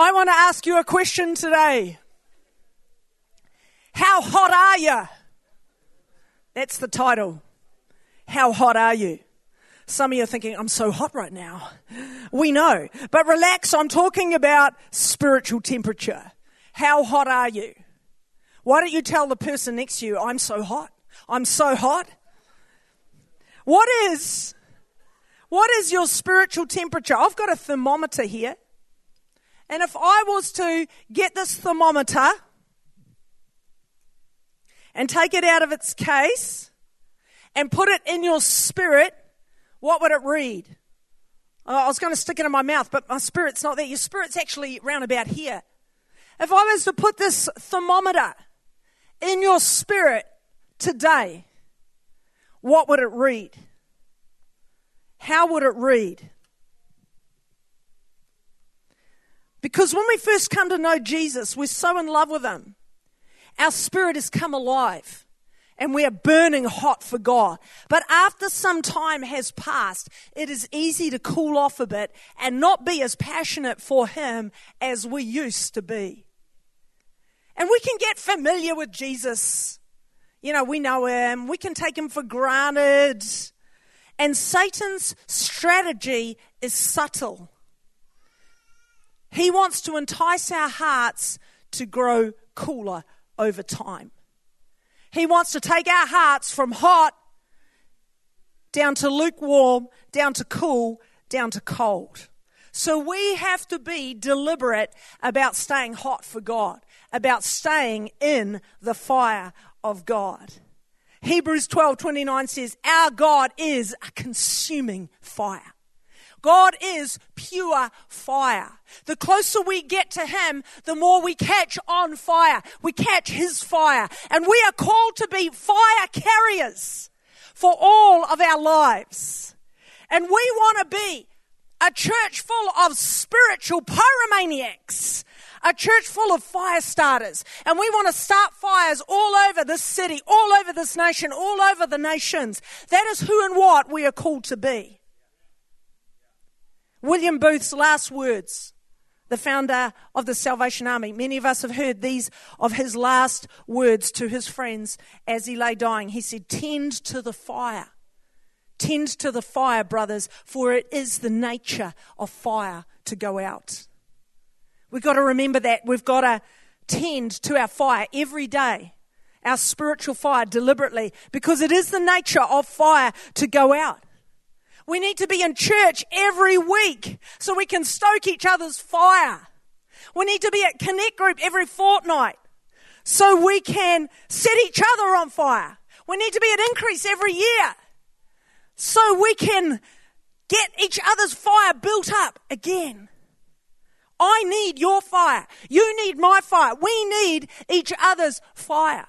I want to ask you a question today. How hot are you? That's the title. How hot are you? Some of you are thinking, I'm so hot right now. We know. But relax, I'm talking about spiritual temperature. How hot are you? Why don't you tell the person next to you, I'm so hot. I'm so hot. What is your spiritual temperature? I've got a thermometer here. And if I was to get this thermometer and take it out of its case and put it in your spirit, what would it read? I was going to stick it in my mouth, but my spirit's not there. Your spirit's actually round about here. If I was to put this thermometer in your spirit today, what would it read? How would it read? Because when we first come to know Jesus, we're so in love with him. Our spirit has come alive and we are burning hot for God. But after some time has passed, it is easy to cool off a bit and not be as passionate for him as we used to be. And we can get familiar with Jesus. You know, we know him. We can take him for granted. And Satan's strategy is subtle. He wants to entice our hearts to grow cooler over time. He wants to take our hearts from hot down to lukewarm, down to cool, down to cold. So we have to be deliberate about staying hot for God, about staying in the fire of God. Hebrews 12:29 says, our God is a consuming fire. God is pure fire. The closer we get to him, the more we catch on fire. We catch his fire. And we are called to be fire carriers for all of our lives. And we want to be a church full of spiritual pyromaniacs, a church full of fire starters. And we want to start fires all over this city, all over this nation, all over the nations. That is who and what we are called to be. William Booth's last words, the founder of the Salvation Army. Many of us have heard these of his last words to his friends as he lay dying. He said, tend to the fire. Tend to the fire, brothers, for it is the nature of fire to go out. We've got to remember that. We've got to tend to our fire every day, our spiritual fire deliberately, because it is the nature of fire to go out. We need to be in church every week so we can stoke each other's fire. We need to be at Connect Group every fortnight so we can set each other on fire. We need to be at Increase every year so we can get each other's fire built up again. I need your fire. You need my fire. We need each other's fire.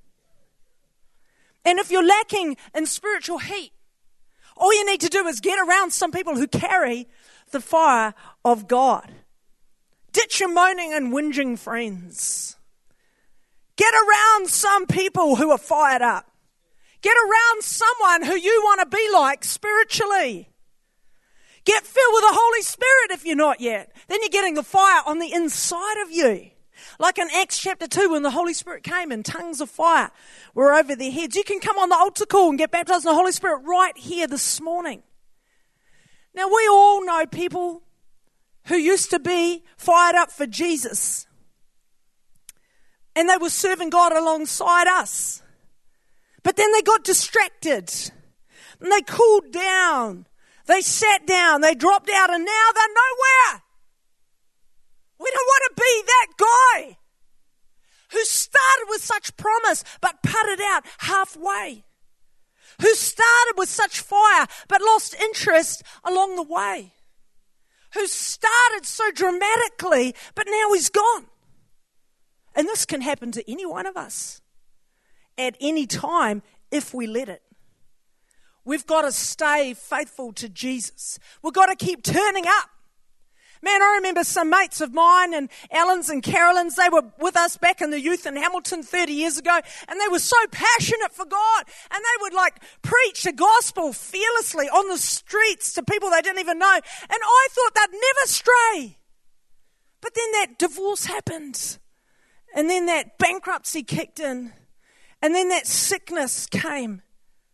And if you're lacking in spiritual heat, all you need to do is get around some people who carry the fire of God. Ditch your moaning and whinging friends. Get around some people who are fired up. Get around someone who you want to be like spiritually. Get filled with the Holy Spirit if you're not yet. Then you're getting the fire on the inside of you. Like in Acts chapter 2 when the Holy Spirit came and tongues of fire were over their heads. You can come on the altar call and get baptized in the Holy Spirit right here this morning. Now we all know people who used to be fired up for Jesus. And they were serving God alongside us. But then they got distracted. And they cooled down. They sat down. They dropped out. And now they're nowhere. We don't want to be that guy who started with such promise but putted out halfway. Who started with such fire but lost interest along the way. Who started so dramatically but now he's gone. And this can happen to any one of us at any time if we let it. We've got to stay faithful to Jesus. We've got to keep turning up. Man, I remember some mates of mine and Alan's and Carolyn's, they were with us back in the youth in Hamilton 30 years ago, and they were so passionate for God, and they would preach the gospel fearlessly on the streets to people they didn't even know, and I thought they'd never stray. But then that that divorce happened. And then that bankruptcy kicked in. And then that sickness came.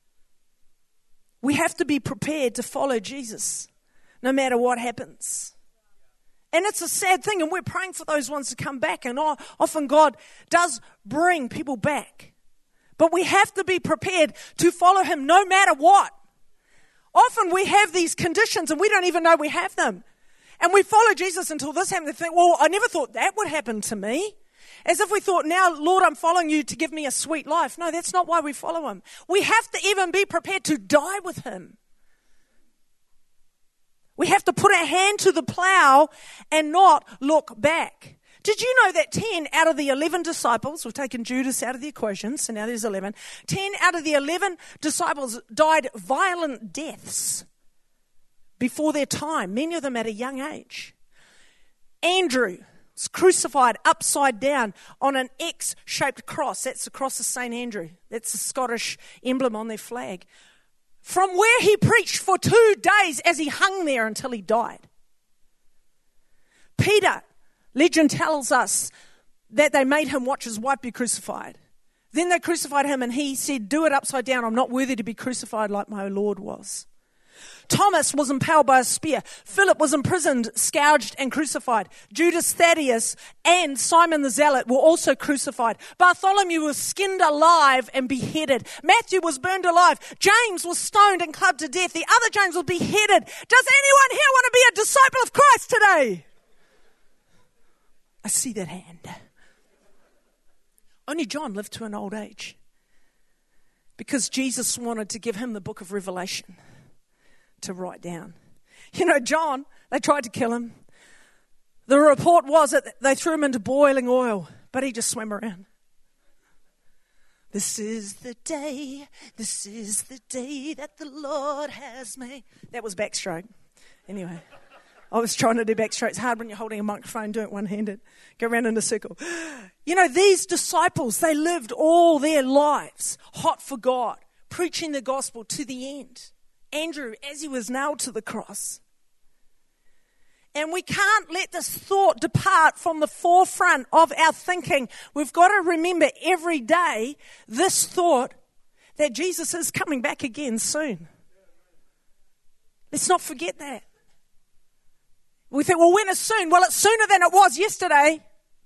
We have to be prepared to follow Jesus no matter what happens. And it's a sad thing, and we're praying for those ones to come back. And often God does bring people back. But we have to be prepared to follow him no matter what. Often we have these conditions and we don't even know we have them. And we follow Jesus until this happens. They think, well, I never thought that would happen to me. As if we thought, now, Lord, I'm following you to give me a sweet life. No, that's not why we follow him. We have to even be prepared to die with him. We have to put our hand to the plow and not look back. Did you know that 10 out of the 11 disciples, we've taken Judas out of the equation, so now there's 11, 10 out of the 11 disciples died violent deaths before their time, many of them at a young age. Andrew was crucified upside down on an X-shaped cross. That's the cross of St. Andrew. That's the Scottish emblem on their flag. From where he preached for 2 days as he hung there until he died. Peter, legend tells us that they made him watch his wife be crucified. Then they crucified him and he said, do it upside down. I'm not worthy to be crucified like my Lord was. Thomas was impaled by a spear. Philip was imprisoned, scourged and crucified. Judas, Thaddeus and Simon the Zealot were also crucified. Bartholomew was skinned alive and beheaded. Matthew was burned alive. James was stoned and clubbed to death. The other James was beheaded. Does anyone here want to be a disciple of Christ today? I see that hand. Only John lived to an old age because Jesus wanted to give him the book of Revelation to write down. You know, John, they tried to kill him. The report was that they threw him into boiling oil, but he just swam around. This is the day that the Lord has made. That was backstroke. Anyway, I was trying to do backstroke. It's hard when you're holding a microphone, do it one-handed. Go around in a circle. You know, these disciples, they lived all their lives hot for God, preaching the gospel to the end. Andrew, as he was nailed to the cross. And we can't let this thought depart from the forefront of our thinking. We've got to remember every day this thought that Jesus is coming back again soon. Let's not forget that. We think, well, when is soon? Well, it's sooner than it was yesterday.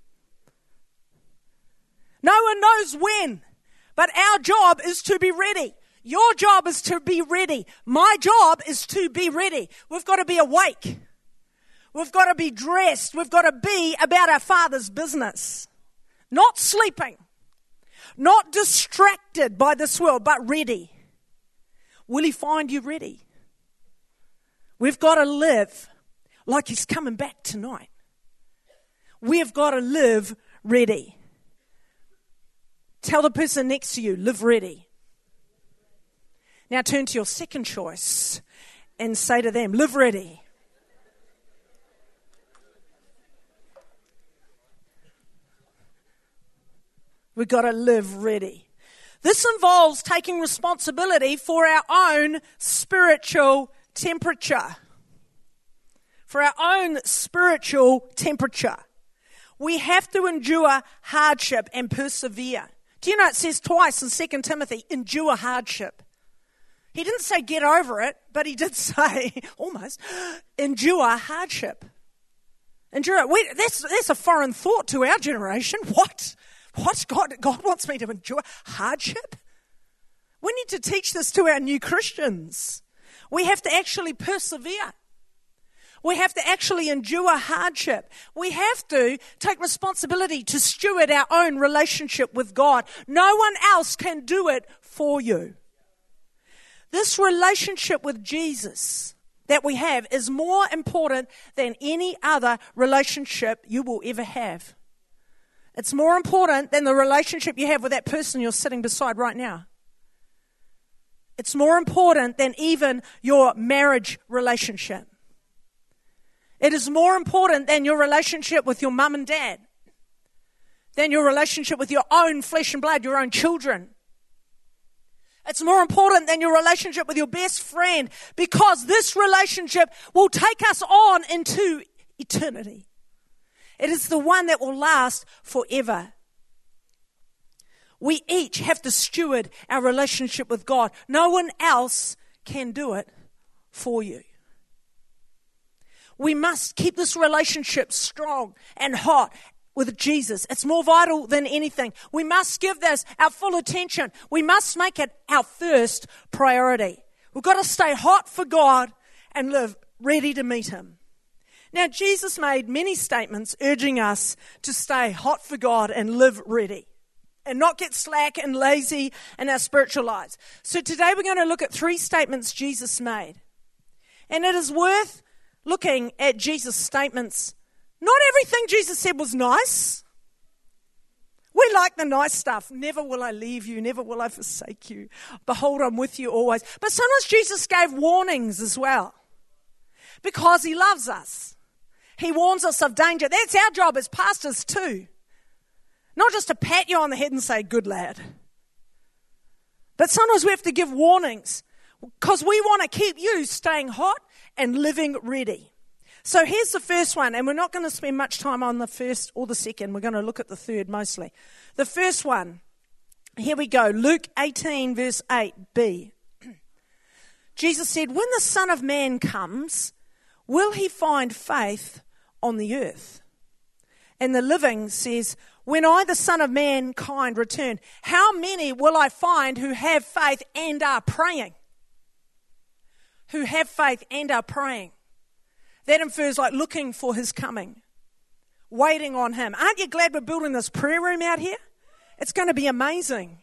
No one knows when, but our job is to be ready. Your job is to be ready. My job is to be ready. We've got to be awake. We've got to be dressed. We've got to be about our Father's business. Not sleeping. Not distracted by this world, but ready. Will he find you ready? We've got to live like he's coming back tonight. We've got to live ready. Tell the person next to you, live ready. Now turn to your second choice and say to them, live ready. We've got to live ready. This involves taking responsibility for our own spiritual temperature. For our own spiritual temperature. We have to endure hardship and persevere. Do you know it says twice in 2 Timothy, endure hardship. He didn't say get over it, but he did say, almost, endure hardship. Endure it. That's a foreign thought to our generation. What? God wants me to endure hardship? We need to teach this to our new Christians. We have to actually persevere. We have to actually endure hardship. We have to take responsibility to steward our own relationship with God. No one else can do it for you. This relationship with Jesus that we have is more important than any other relationship you will ever have. It's more important than the relationship you have with that person you're sitting beside right now. It's more important than even your marriage relationship. It is more important than your relationship with your mum and dad, than your relationship with your own flesh and blood, your own children. It's more important than your relationship with your best friend, because this relationship will take us on into eternity. It is the one that will last forever. We each have to steward our relationship with God. No one else can do it for you. We must keep this relationship strong and hot with Jesus. It's more vital than anything. We must give this our full attention. We must make it our first priority. We've got to stay hot for God and live ready to meet Him. Now, Jesus made many statements urging us to stay hot for God and live ready and not get slack and lazy in our spiritual lives. So today we're going to look at 3 statements Jesus made. And it is worth looking at Jesus' statements. Not everything Jesus said was nice. We like the nice stuff. Never will I leave you. Never will I forsake you. Behold, I'm with you always. But sometimes Jesus gave warnings as well because He loves us. He warns us of danger. That's our job as pastors too. Not just to pat you on the head and say, good lad. But sometimes we have to give warnings because we want to keep you staying hot and living ready. So here's the first one, and we're not going to spend much time on the first or the second. We're going to look at the third mostly. The first one, here we go, Luke 18 verse 8b. Jesus said, when the Son of Man comes, will He find faith on the earth? And the Living says, when I, the Son of Mankind, return, how many will I find who have faith and are praying? Who have faith and are praying. That infers like looking for His coming, waiting on Him. Aren't you glad we're building this prayer room out here? It's going to be amazing.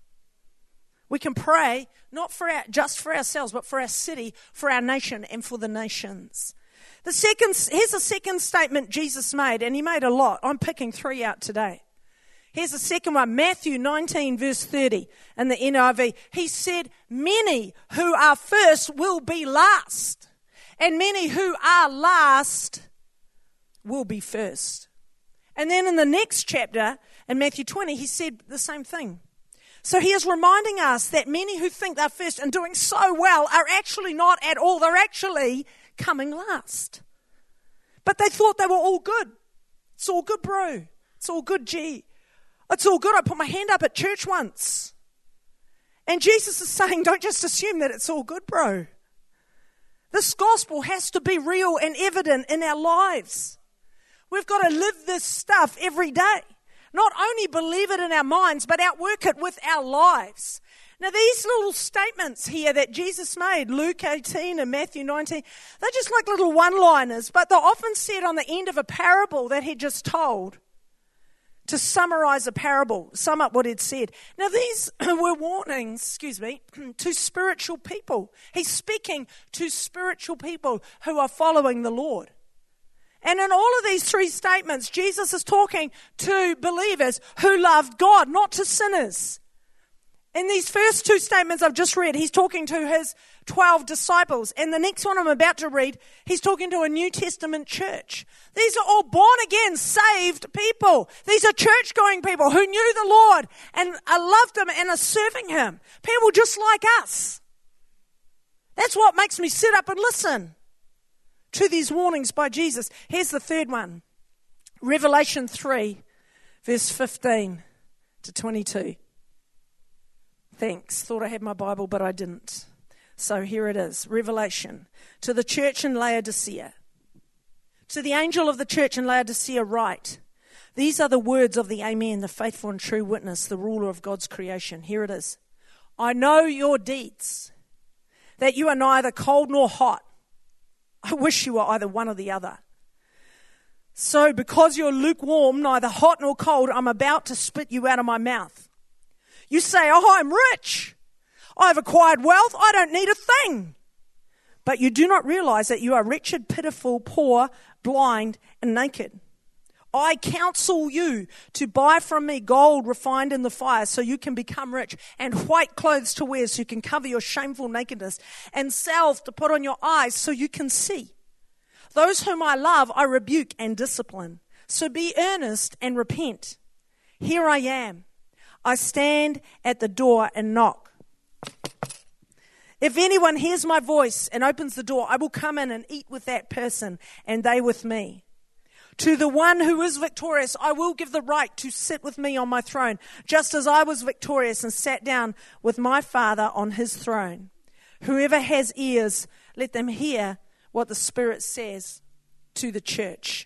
We can pray not just for ourselves, but for our city, for our nation, and for the nations. Here's the second statement Jesus made, and He made a lot. I'm picking 3 out today. Here's the second one, Matthew 19 verse 30 in the NIV. He said, many who are first will be last, and many who are last will be first. And then in the next chapter, in Matthew 20, He said the same thing. So He is reminding us that many who think they're first and doing so well are actually not at all. They're actually coming last. But they thought they were all good. It's all good, bro. It's all good, G. It's all good. I put my hand up at church once. And Jesus is saying, don't just assume that it's all good, bro. This gospel has to be real and evident in our lives. We've got to live this stuff every day. Not only believe it in our minds, but outwork it with our lives. Now, these little statements here that Jesus made, Luke 18 and Matthew 19, they're just like little one-liners, but they're often said on the end of a parable that He just told to summarize a parable, sum up what He'd said. Now, these were warnings, to spiritual people. He's speaking to spiritual people who are following the Lord. And in all of these 3 statements, Jesus is talking to believers who loved God, not to sinners. In these first 2 statements I've just read, He's talking to His 12 disciples. And the next one I'm about to read, He's talking to a New Testament church. These are all born-again, saved people. These are church-going people who knew the Lord and loved Him and are serving Him. People just like us. That's what makes me sit up and listen to these warnings by Jesus. Here's the third one. Revelation 3, verse 15 to 22. Thanks. Thought I had my Bible, but I didn't. So here it is. Revelation. To the church in Laodicea. To the angel of the church in Laodicea write, these are the words of the Amen, the faithful and true witness, the ruler of God's creation. Here it is. I know your deeds, that you are neither cold nor hot. I wish you were either one or the other. So because you're lukewarm, neither hot nor cold, I'm about to spit you out of my mouth. You say, oh, I'm rich. I've acquired wealth. I don't need a thing. But you do not realize that you are wretched, pitiful, poor, blind, and naked. I counsel you to buy from me gold refined in the fire so you can become rich, and white clothes to wear so you can cover your shameful nakedness, and salve to put on your eyes so you can see. Those whom I love, I rebuke and discipline. So be earnest and repent. Here I am. I stand at the door and knock. If anyone hears my voice and opens the door, I will come in and eat with that person and they with me. To the one who is victorious, I will give the right to sit with me on my throne, just as I was victorious and sat down with my Father on his throne. Whoever has ears, let them hear what the Spirit says to the church.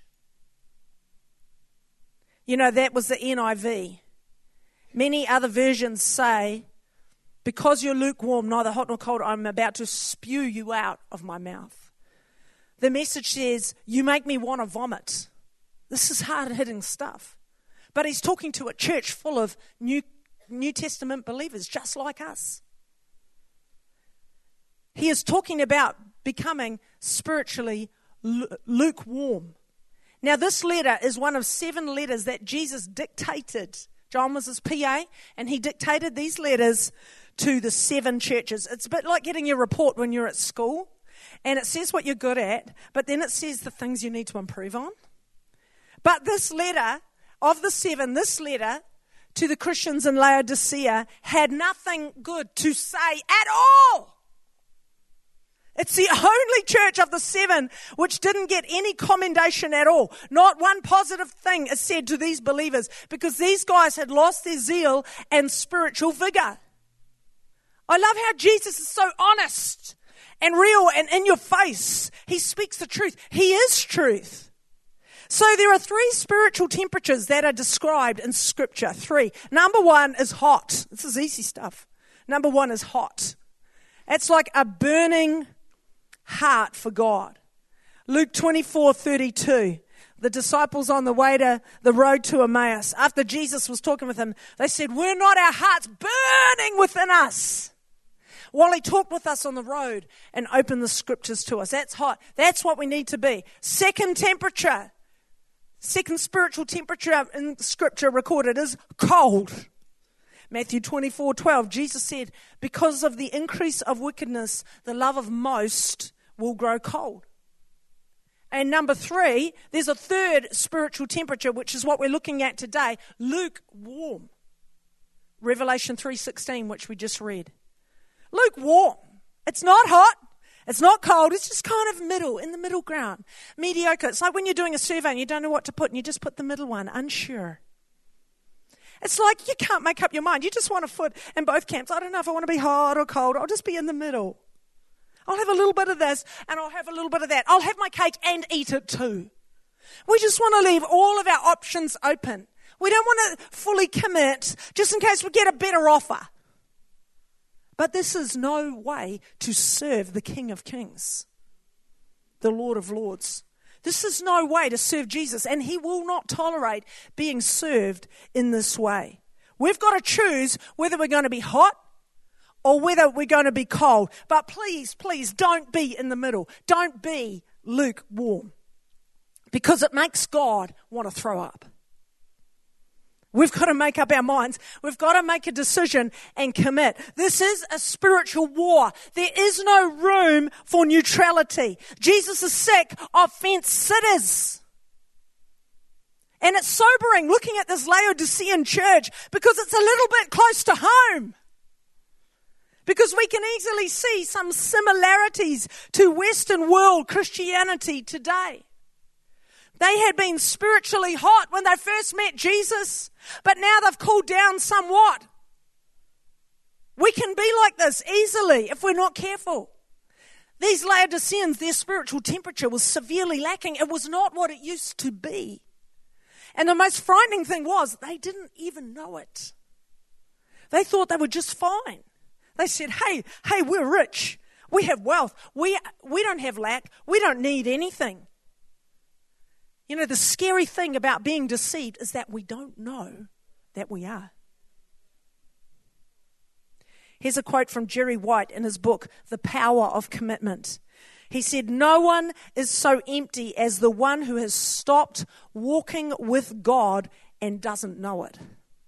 You know, that was the NIV. Many other versions say, because you're lukewarm, neither hot nor cold, I'm about to spew you out of my mouth. The Message says, you make me want to vomit. This is hard-hitting stuff. But he's talking to a church full of New Testament believers, just like us. He is talking about becoming spiritually lukewarm. Now, this letter is one of 7 letters that Jesus dictated. John was his PA, and he dictated these letters to the 7 churches. It's a bit like getting your report when you're at school, and it says what you're good at, but then it says the things you need to improve on. But this letter, of the 7, this letter to the Christians in Laodicea had nothing good to say at all. It's the only church of the 7 which didn't get any commendation at all. Not one positive thing is said to these believers because these guys had lost their zeal and spiritual vigor. I love how Jesus is so honest and real and in your face. He speaks the truth. He is truth. So there are 3 spiritual temperatures that are described in Scripture. 3. Number 1 is hot. This is easy stuff. Number 1 is hot. It's like a burning heart for God. Luke 24:32. The disciples on the way to the road to Emmaus, after Jesus was talking with them, they said, were not our hearts burning within us while he talked with us on the road and opened the Scriptures to us? That's hot. That's what we need to be. Second spiritual temperature in Scripture recorded is cold. Matthew 24:12, Jesus said, because of the increase of wickedness, the love of most will grow cold. And number 3, there's a third spiritual temperature, which is what we're looking at today, lukewarm. Revelation 3:16, which we just read. Lukewarm. It's not hot. It's not cold. It's just kind of middle, in the middle ground. Mediocre. It's like when you're doing a survey and you don't know what to put and you just put the middle one, unsure. It's like you can't make up your mind. You just want a foot in both camps. I don't know if I want to be hot or cold. I'll just be in the middle. I'll have a little bit of this and I'll have a little bit of that. I'll have my cake and eat it too. We just want to leave all of our options open. We don't want to fully commit just in case we get a better offer. But this is no way to serve the King of Kings, the Lord of Lords. This is no way to serve Jesus, and he will not tolerate being served in this way. We've got to choose whether we're going to be hot or whether we're going to be cold. But please, please don't be in the middle. Don't be lukewarm, because it makes God want to throw up. We've got to make up our minds. We've got to make a decision and commit. This is a spiritual war. There is no room for neutrality. Jesus is sick of fence sitters. And it's sobering looking at this Laodicean church because it's a little bit close to home. Because we can easily see some similarities to Western world Christianity today. They had been spiritually hot when they first met Jesus, but now they've cooled down somewhat. We can be like this easily if we're not careful. These Laodiceans, their spiritual temperature was severely lacking. It was not what it used to be. And the most frightening thing was they didn't even know it. They thought they were just fine. They said, hey, we're rich. We have wealth. We don't have lack. We don't need anything. You know, the scary thing about being deceived is that we don't know that we are. Here's a quote from Jerry White in his book, The Power of Commitment. He said, no one is so empty as the one who has stopped walking with God and doesn't know it.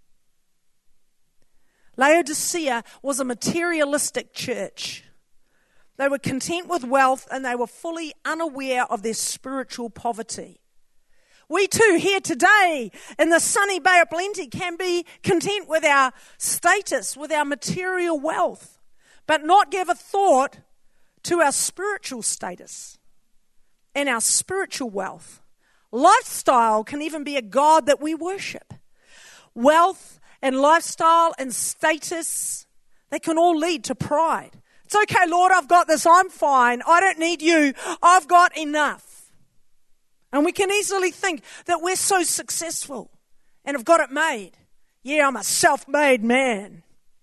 Laodicea was a materialistic church. They were content with wealth and they were fully unaware of their spiritual poverty. We too here today in the sunny Bay of Plenty can be content with our status, with our material wealth, but not give a thought to our spiritual status and our spiritual wealth. Lifestyle can even be a god that we worship. Wealth and lifestyle and status, they can all lead to pride. It's okay, Lord, I've got this, I'm fine, I don't need you, I've got enough. And we can easily think that we're so successful and have got it made. Yeah, I'm a self-made man.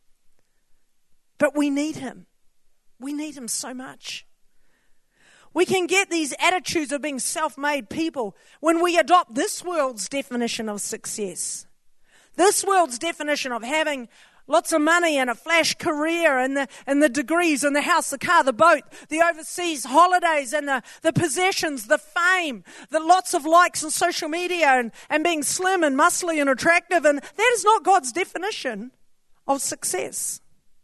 But we need him. We need him so much. We can get these attitudes of being self-made people when we adopt this world's definition of success. This world's definition of having lots of money and a flash career and the degrees and the house, the car, the boat, the overseas holidays and the possessions, the fame, the lots of likes on social media and being slim and muscly and attractive. And that is not God's definition of success.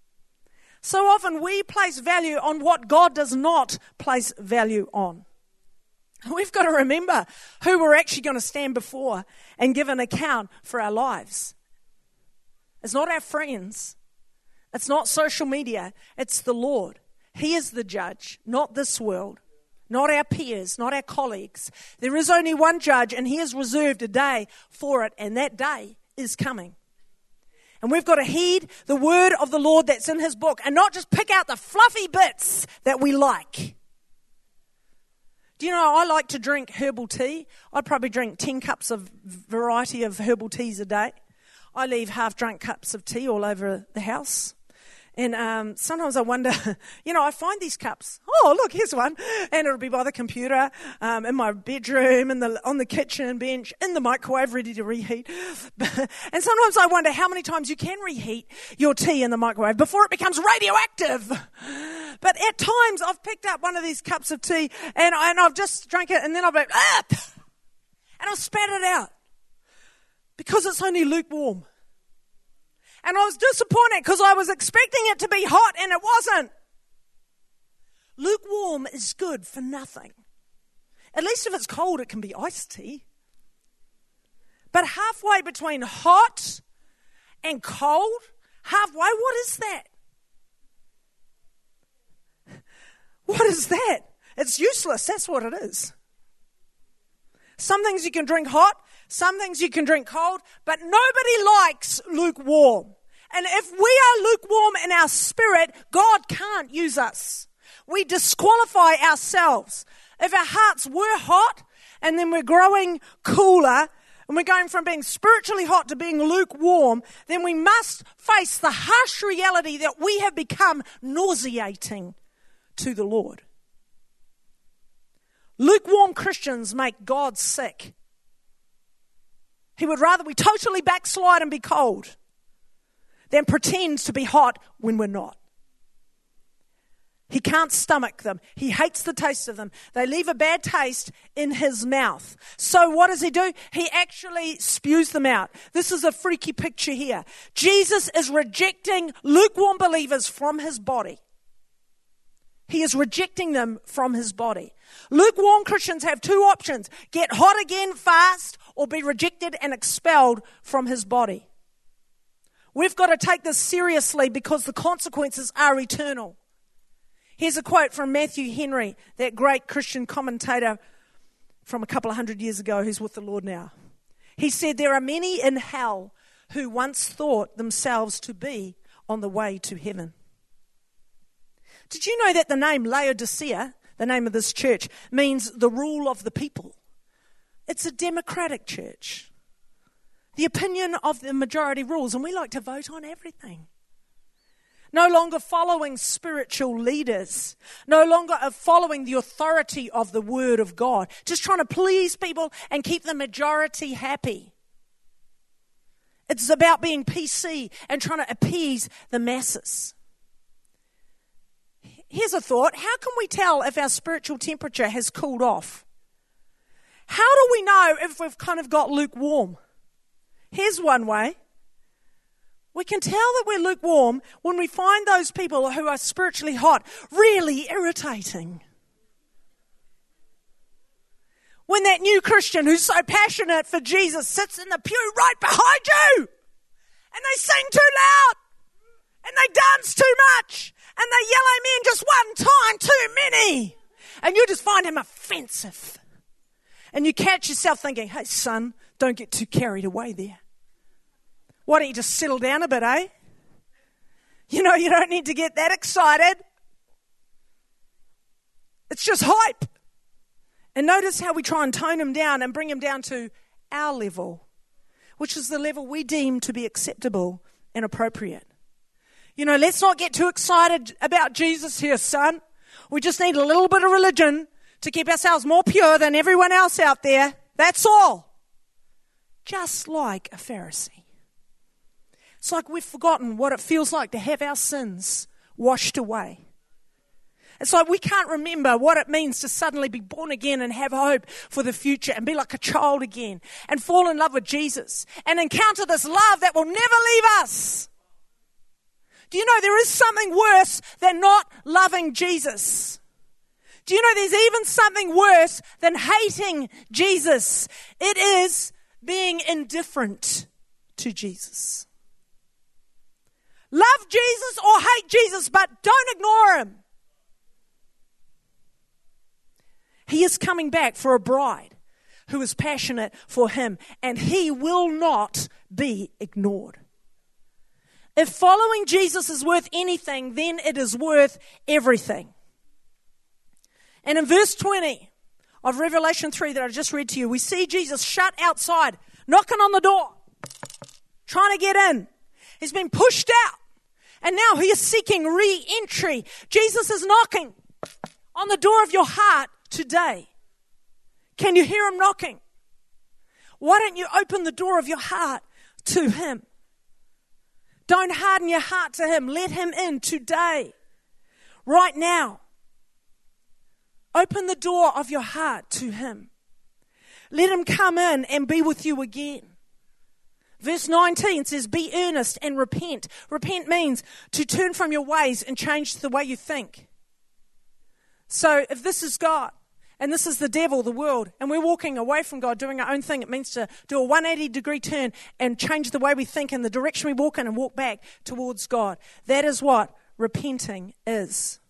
So often we place value on what God does not place value on. We've got to remember who we're actually going to stand before and give an account for our lives. It's not our friends. It's not social media. It's the Lord. He is the judge, not this world, not our peers, not our colleagues. There is only one judge, and he has reserved a day for it, and that day is coming. And we've got to heed the word of the Lord that's in his book and not just pick out the fluffy bits that we like. Do you know, I like to drink herbal tea. I'd probably drink 10 cups of variety of herbal teas a day. I leave half-drunk cups of tea all over the house. And sometimes I wonder, I find these cups. Oh, look, here's one. And it'll be by the computer, in my bedroom, on the kitchen bench, in the microwave, ready to reheat. And sometimes I wonder how many times you can reheat your tea in the microwave before it becomes radioactive. But at times I've picked up one of these cups of tea and I've just drank it and then I'll be, and I've spat it out because it's only lukewarm. And I was disappointed because I was expecting it to be hot and it wasn't. Lukewarm is good for nothing. At least if it's cold, it can be iced tea. But halfway between hot and cold, halfway, what is that? What is that? It's useless. That's what it is. Some things you can drink hot, some things you can drink cold, but nobody likes lukewarm. And if we are lukewarm in our spirit, God can't use us. We disqualify ourselves. If our hearts were hot and then we're growing cooler and we're going from being spiritually hot to being lukewarm, then we must face the harsh reality that we have become nauseating to the Lord. Lukewarm Christians make God sick. He would rather we totally backslide and be cold than pretend to be hot when we're not. He can't stomach them. He hates the taste of them. They leave a bad taste in his mouth. So what does he do? He actually spews them out. This is a freaky picture here. Jesus is rejecting lukewarm believers from his body. He is rejecting them from his body. Lukewarm Christians have two options: get hot again fast or be rejected and expelled from his body. We've got to take this seriously because the consequences are eternal. Here's a quote from Matthew Henry, that great Christian commentator from a couple of hundred years ago who's with the Lord now. He said, "There are many in hell who once thought themselves to be on the way to heaven." Did you know that the name Laodicea, the name of this church, means the rule of the people? It's a democratic church. The opinion of the majority rules, and we like to vote on everything. No longer following spiritual leaders, no longer following the authority of the Word of God, just trying to please people and keep the majority happy. It's about being PC and trying to appease the masses. Here's a thought: how can we tell if our spiritual temperature has cooled off? How do we know if we've kind of got lukewarm? Here's one way. We can tell that we're lukewarm when we find those people who are spiritually hot really irritating. When that new Christian who's so passionate for Jesus sits in the pew right behind you, and they sing too loud, and they dance too much, and they yell amen just one time too many, and you just find him offensive. And you catch yourself thinking, hey, son, don't get too carried away there. Why don't you just settle down a bit, eh? You know, you don't need to get that excited. It's just hype. And notice how we try and tone him down and bring him down to our level, which is the level we deem to be acceptable and appropriate. You know, let's not get too excited about Jesus here, son. We just need a little bit of religion to keep ourselves more pure than everyone else out there. That's all. Just like a Pharisee. It's like we've forgotten what it feels like to have our sins washed away. It's like we can't remember what it means to suddenly be born again and have hope for the future and be like a child again and fall in love with Jesus and encounter this love that will never leave us. Do you know there is something worse than not loving Jesus? Do you know there's even something worse than hating Jesus? It is being indifferent to Jesus. Love Jesus or hate Jesus, but don't ignore him. He is coming back for a bride who is passionate for him, and he will not be ignored. If following Jesus is worth anything, then it is worth everything. And in verse 20 of Revelation 3 that I just read to you, we see Jesus shut outside, knocking on the door, trying to get in. He's been pushed out, and now he is seeking re-entry. Jesus is knocking on the door of your heart today. Can you hear him knocking? Why don't you open the door of your heart to him? Don't harden your heart to him. Let him in today, right now. Open the door of your heart to him. Let him come in and be with you again. Verse 19 says, be earnest and repent. Repent means to turn from your ways and change the way you think. So if this is God and this is the devil, the world, and we're walking away from God, doing our own thing, it means to do a 180-degree turn and change the way we think and the direction we walk in and walk back towards God. That is what repenting is.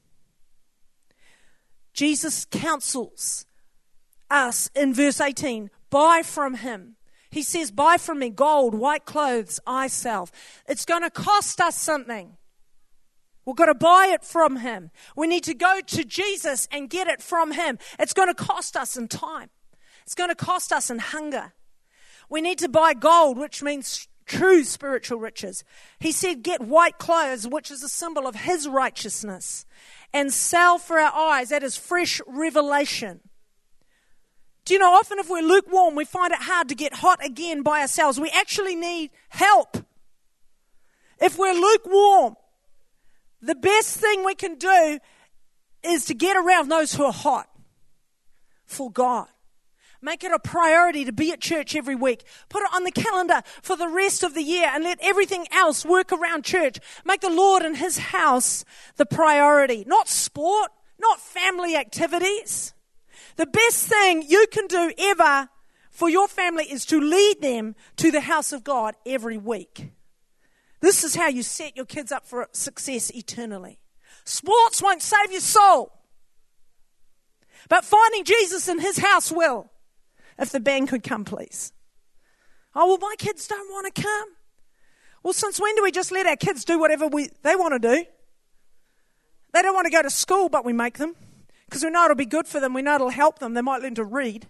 Jesus counsels us in verse 18, buy from him. He says, buy from me gold, white clothes, I sell. It's going to cost us something. We've got to buy it from him. We need to go to Jesus and get it from him. It's going to cost us in time. It's going to cost us in hunger. We need to buy gold, which means true spiritual riches. He said, get white clothes, which is a symbol of his righteousness, and sell for our eyes. That is fresh revelation. Do you know, often if we're lukewarm, we find it hard to get hot again by ourselves. We actually need help. If we're lukewarm, the best thing we can do is to get around those who are hot for God. Make it a priority to be at church every week. Put it on the calendar for the rest of the year and let everything else work around church. Make the Lord and his house the priority. Not sport, not family activities. The best thing you can do ever for your family is to lead them to the house of God every week. This is how you set your kids up for success eternally. Sports won't save your soul. But finding Jesus in his house will. If the band could come, please. Oh, well, my kids don't want to come. Well, since when do we just let our kids do whatever they want to do? They don't want to go to school, but we make them. Because we know it'll be good for them. We know it'll help them. They might learn to read.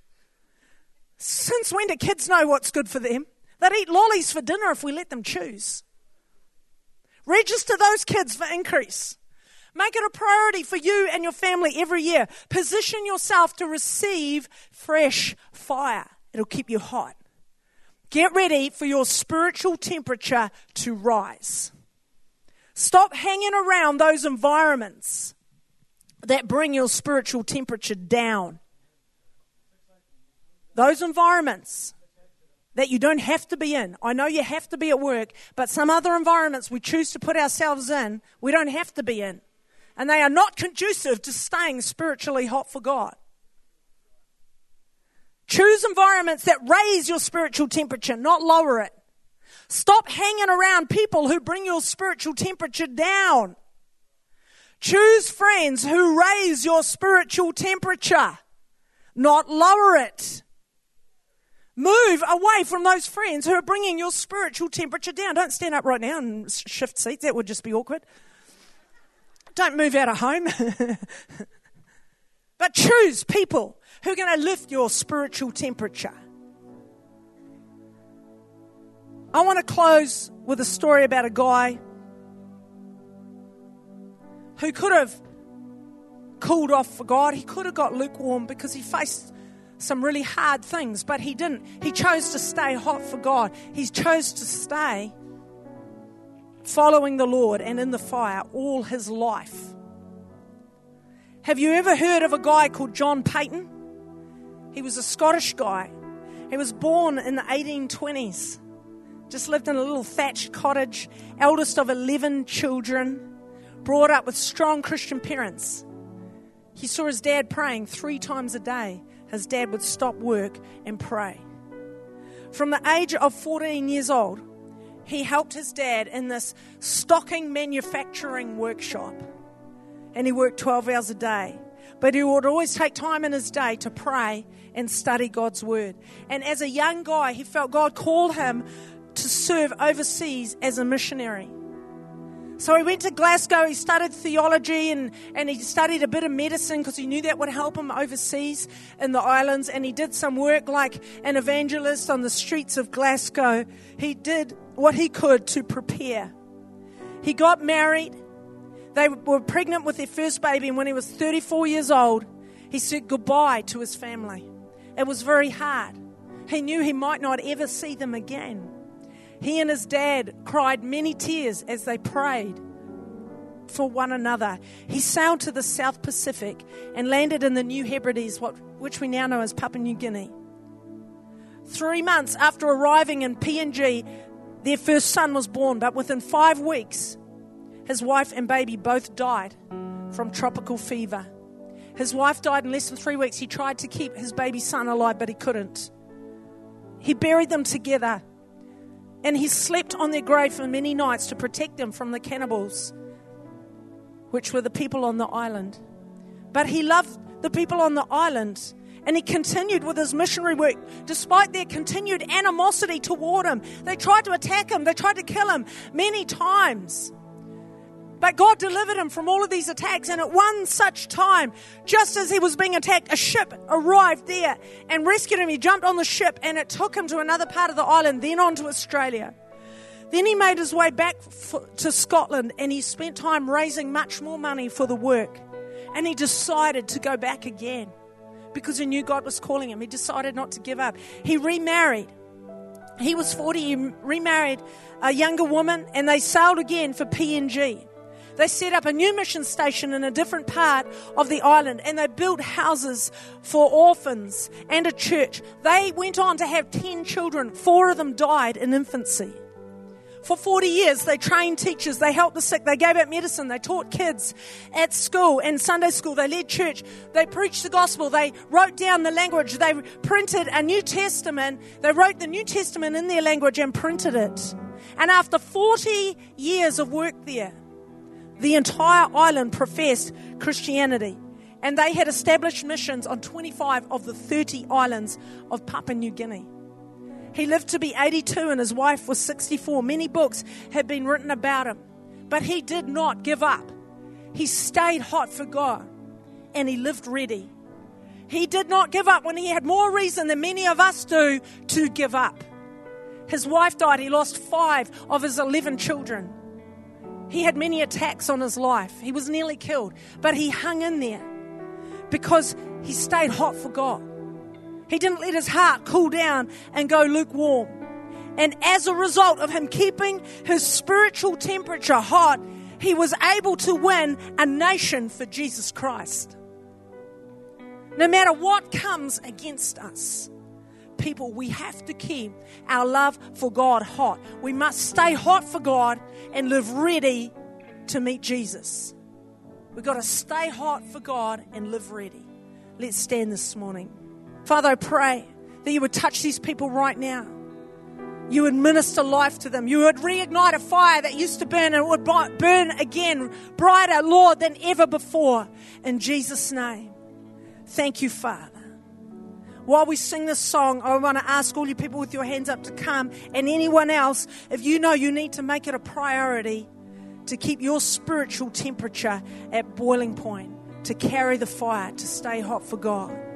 Since when do kids know what's good for them? They'd eat lollies for dinner if we let them choose. Register those kids for increase. Make it a priority for you and your family every year. Position yourself to receive fresh fire. It'll keep you hot. Get ready for your spiritual temperature to rise. Stop hanging around those environments that bring your spiritual temperature down. Those environments that you don't have to be in. I know you have to be at work, but some other environments we choose to put ourselves in, we don't have to be in. And they are not conducive to staying spiritually hot for God. Choose environments that raise your spiritual temperature, not lower it. Stop hanging around people who bring your spiritual temperature down. Choose friends who raise your spiritual temperature, not lower it. Move away from those friends who are bringing your spiritual temperature down. Don't stand up right now and shift seats. That would just be awkward. Don't move out of home. But choose people who are going to lift your spiritual temperature. I want to close with a story about a guy who could have cooled off for God. He could have got lukewarm because he faced some really hard things, but he didn't. He chose to stay hot for God. He chose to stay following the Lord and in the fire all his life. Have you ever heard of a guy called John Paton? He was a Scottish guy. He was born in the 1820s. Just lived in a little thatched cottage, eldest of 11 children, brought up with strong Christian parents. He saw his dad praying 3 times a day. His dad would stop work and pray. From the age of 14 years old, he helped his dad in this stocking manufacturing workshop. And he worked 12 hours a day. But he would always take time in his day to pray and study God's word. And as a young guy, he felt God called him to serve overseas as a missionary. So he went to Glasgow, he studied theology and he studied a bit of medicine because he knew that would help him overseas in the islands. And he did some work like an evangelist on the streets of Glasgow. He did what he could to prepare. He got married. They were pregnant with their first baby, and when he was 34 years old, he said goodbye to his family. It was very hard. He knew he might not ever see them again. He and his dad cried many tears as they prayed for one another. He sailed to the South Pacific and landed in the New Hebrides, which we now know as Papua New Guinea. 3 months after arriving in PNG, their first son was born, but within 5 weeks, his wife and baby both died from tropical fever. His wife died in less than 3 weeks. He tried to keep his baby son alive, but he couldn't. He buried them together. And he slept on their grave for many nights to protect them from the cannibals, which were the people on the island. But he loved the people on the island, and he continued with his missionary work despite their continued animosity toward him. They tried to attack him. They tried to kill him many times. But God delivered him from all of these attacks. And at one such time, just as he was being attacked, a ship arrived there and rescued him. He jumped on the ship and it took him to another part of the island, then on to Australia. Then he made his way back to Scotland, and he spent time raising much more money for the work. And he decided to go back again because he knew God was calling him. He decided not to give up. He remarried. He was 40. He remarried a younger woman, and they sailed again for PNG. They set up a new mission station in a different part of the island, and they built houses for orphans and a church. They went on to have 10 children. 4 of them died in infancy. For 40 years, they trained teachers. They helped the sick. They gave out medicine. They taught kids at school and Sunday school. They led church. They preached the gospel. They wrote down the language. They printed a New Testament. They wrote the New Testament in their language and printed it. And after 40 years of work there, the entire island professed Christianity, and they had established missions on 25 of the 30 islands of Papua New Guinea. He lived to be 82 and his wife was 64. Many books had been written about him, but he did not give up. He stayed hot for God, and he lived ready. He did not give up when he had more reason than many of us do to give up. His wife died. He lost 5 of his 11 children. He had many attacks on his life. He was nearly killed, but he hung in there because he stayed hot for God. He didn't let his heart cool down and go lukewarm. And as a result of him keeping his spiritual temperature hot, he was able to win a nation for Jesus Christ. No matter what comes against us, people, we have to keep our love for God hot. We must stay hot for God and live ready to meet Jesus. We've got to stay hot for God and live ready. Let's stand this morning. Father, I pray that you would touch these people right now. You would minister life to them. You would reignite a fire that used to burn, and it would burn again, brighter, Lord, than ever before. In Jesus' name, thank you, Father. while we sing this song, I want to ask all you people with your hands up to come, and anyone else, if you know you need to make it a priority to keep your spiritual temperature at boiling point, to carry the fire, to stay hot for God.